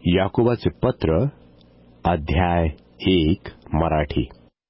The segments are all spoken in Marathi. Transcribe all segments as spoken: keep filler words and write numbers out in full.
याकोबाचे पत्र अध्याय एक मराठी.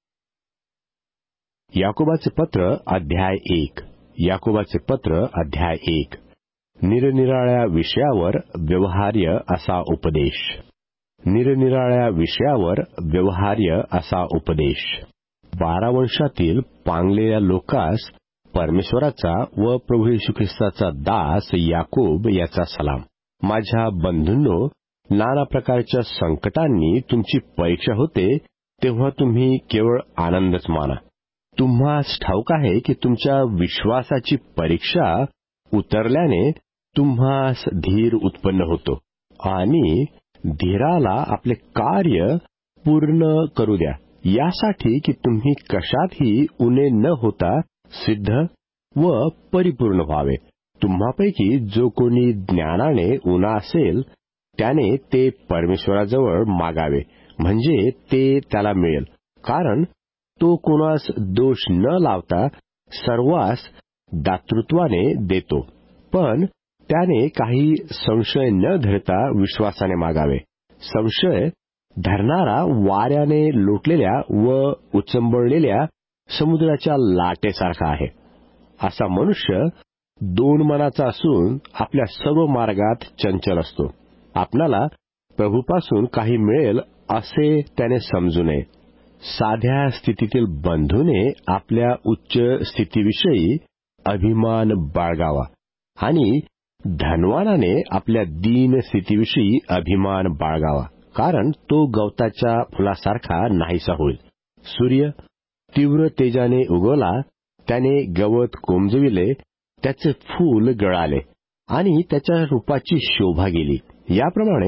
याकोबाचे पत्र अध्याय एक. याकोबाचे पत्र अध्याय एक. निरनिराळ्या विषयावर व्यवहार्य असा उपदेश. निरनिराळ्या विषयावर व्यवहार्य असा उपदेश. बारा वंशातील पांगलेल्या लोकास परमेश्वराचा व प्रभू येशू ख्रिस्ताचा दास याकोब याचा सलाम. माझ्या बंधूंनो, नाना प्रकारच्या संकटांनी तुमची परीक्षा होते, तेव्हा तुम्ही केवळ आनंदच माना. तुम्हास ठाऊक आहे की तुमच्या विश्वासाची परीक्षा उतरल्याने तुम्हास धीर उत्पन्न होतो, आणि धीराला आपले कार्य पूर्ण करू द्या, यासाठी की तुम्ही कशातही उणे न होता सिद्ध व परिपूर्ण व्हावे. तुम्हापैकी जो कोणी ज्ञानाने उणा असेल त्याने ते परमेश्वराजवळ मागावे, म्हणजे ते त्याला मिळेल. कारण तो कोणास दोष न लावता सर्वांस दातृत्वाने देतो, पण त्याने काही संशय न धरता विश्वासाने मागावे. संशय धरणारा वाऱ्याने लोटलेल्या व उचंबळलेल्या समुद्राच्या लाटेसारखा आहे. असा मनुष्य दोन मनाचा असून आपल्या सर्व मार्गात चंचल असतो. आपणाला प्रभूपासून काही मिळेल असे त्याने समजू नये. साध्या स्थितीतील बंधूने आपल्या उच्च स्थितीविषयी अभिमान बाळगावा, आणि धनवानाने आपल्या दीन स्थितीविषयी अभिमान बाळगावा, कारण तो गवताच्या फुलासारखा नाहीसा होईल. सूर्य तीव्र तेजाने उगवला, त्याने गवत कोमजविले, त्याचे फूल गळाले, आणि त्याच्या रूपाची शोभा गेली. याप्रमाणे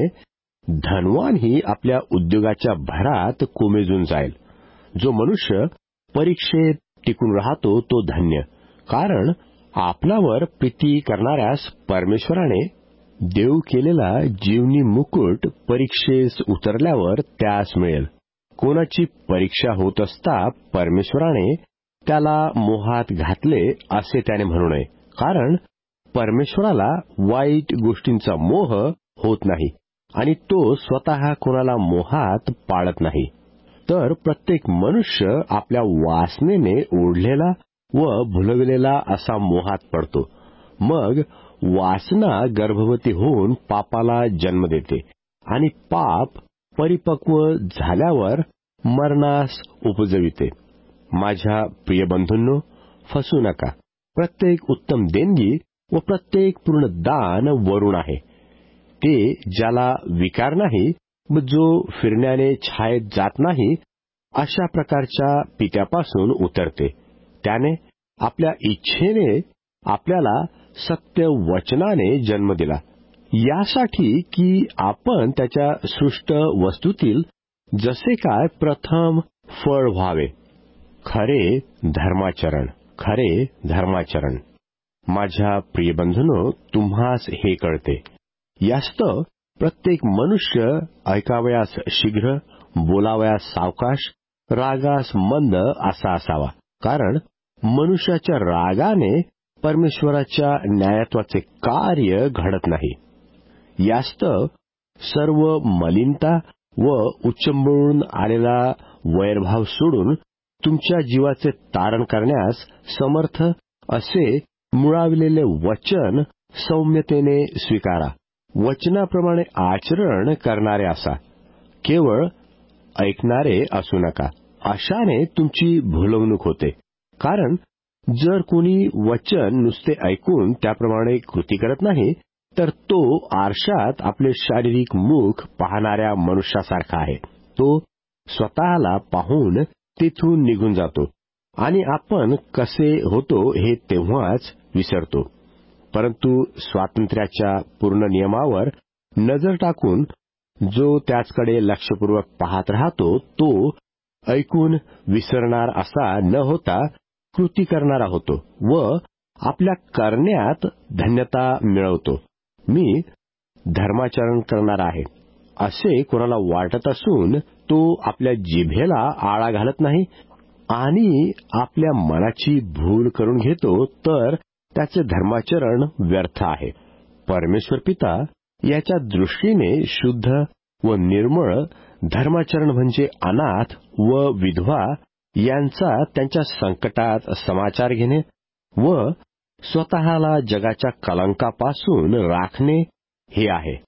धनवानही आपल्या उद्योगाच्या भरात कोमेजून जाईल. जो मनुष्य परीक्षेत टिकून राहतो तो धन्य, कारण आपणावर प्रीती करणाऱ्यास परमेश्वराने देऊ केलेला जीवनी मुकुट परीक्षेस उतरल्यावर त्यास मिळेल. कोणाची परीक्षा होत असता परमेश्वराने त्याला मोहात घातले असे त्याने म्हणू नये, कारण परमेश्वराला वाईट गोष्टींचा मोह होत नाही, आणि तो स्वतः कोणाला मोहात पाडत नाही. तर प्रत्येक मनुष्य आपल्या वासनेने ओढलेला व भुलविलेला असा मोहात पडतो. मग वासना गर्भवती होऊन पापाला जन्म देते, आणि पाप परिपक्व झाल्यावर मरणास उपजविते. माझ्या प्रिय बंधूंनो, फसू नका. प्रत्येक उत्तम देणगी व प्रत्येक पूर्ण दान वरून आहे, ते ज्याला विकार नाही व जो फिरण्याने छायेत जात नाही, अशा प्रकारच्या पित्यापासून उतरते. त्याने आपल्या इच्छेने आपल्याला सत्य वचनाने जन्म दिला, यासाठी की आपण त्याच्या सृष्ट वस्तूतील जसे काय प्रथम फळ व्हावे. खरे धर्माचरण, खरे धर्माचरण. माझ्या प्रिय बंधूंनो, तुम्हास हे कळते. यास्तव प्रत्येक मनुष्य ऐकावयास शीघ्र, बोलावयास सावकाश, रागास मंद असा असावा, कारण मनुष्याच्या रागाने परमेश्वराच्या न्यायत्वाचे कार्य घडत नाही. यास्तव सर्व मलिनता व उच्चंबळून आलेला वैरभाव सोडून तुमच्या जीवाचे तारण करण्यास समर्थ असे मुळाविलेले वचन सौम्यतेने स्वीकारा. वचनाप्रमाणे आचरण करणारे असा, केवळ ऐकणारे असू नका. अशाने तुमची भुलवणूक होते. कारण जर कोणी वचन नुसते ऐकून त्याप्रमाणे कृती करत नाही, तर तो आरशात आपले शारीरिक मुख पाहणाऱ्या मनुष्यासारखा आहे. तो स्वतःला पाहून तेथून निघून जातो, आणि आपण कसे होतो हे तेव्हाच विसरतो. परंतु स्वातंत्र्याच्या पूर्ण नियमावर नजर टाकून जो त्याचकडे लक्षपूर्वक पाहत राहतो, तो ऐकून विसरणार असा न होता कृती करणारा होतो व आपल्या करण्यात धन्यता मिळवतो. मी धर्माचरण करणार आहे असे कोणाला वाटत असून तो आपल्या जिभेला आळा घालत नाही आणि आपल्या मनाची भूल करून घेतो, तर त्याचे धर्माचरण व्यर्थ आहे. परमेश्वर पिता याच्या दृष्टीने शुद्ध व निर्मळ धर्माचरण म्हणजे अनाथ व विधवा यांचा त्यांच्या संकटात समाचार घेणे व स्वतःला जगाच्या कलंकापासून राखणे हे आहे.